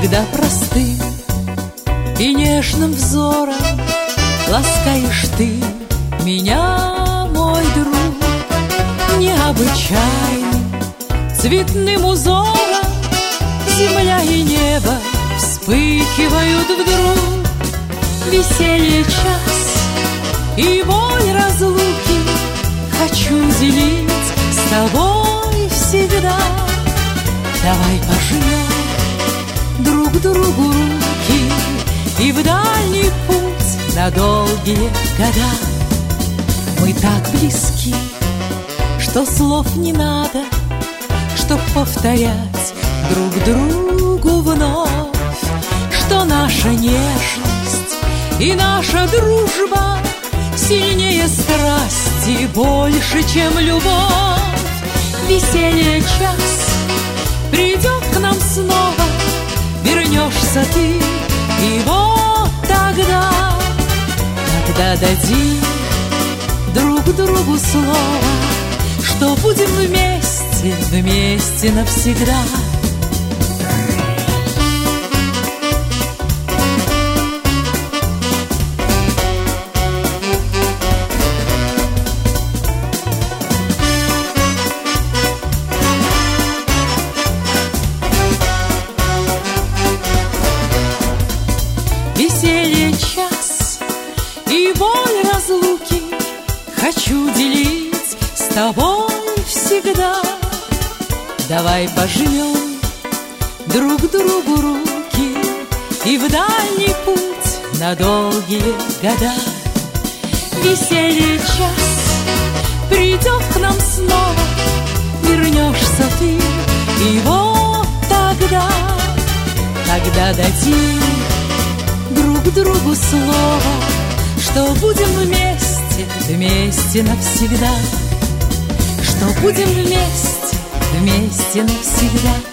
когда простым и нежным взором ласкаешь ты меня, мой друг. Необычайным цветным узором земля и небо вспыхивают вдруг. Веселье час и боль разлуки хочу делить с тобой всегда. Давай пожмем друг другу руки и в дальний путь на долгие года. Мы так близки, что слов не надо, чтоб повторять друг другу вновь, что наша нежность и наша дружба сильнее страсти, больше, чем любовь. Веселье час придет к нам снова, вернешься ты, и вот тогда дадим друг другу слово, что будем вместе, вместе навсегда. Веселье час и боль разлуки хочу делить с тобой всегда. Давай пожмем друг другу руки и в дальний путь на долгие года. Веселье час придет к нам снова, вернешься ты, и вот тогда дадим друг другу слово, что будем вместе, вместе навсегда, что будем вместе, вместе навсегда.